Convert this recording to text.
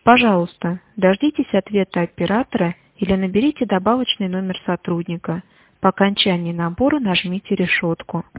Пожалуйста, дождитесь ответа оператора или наберите добавочный номер сотрудника. По окончании набора нажмите решетку.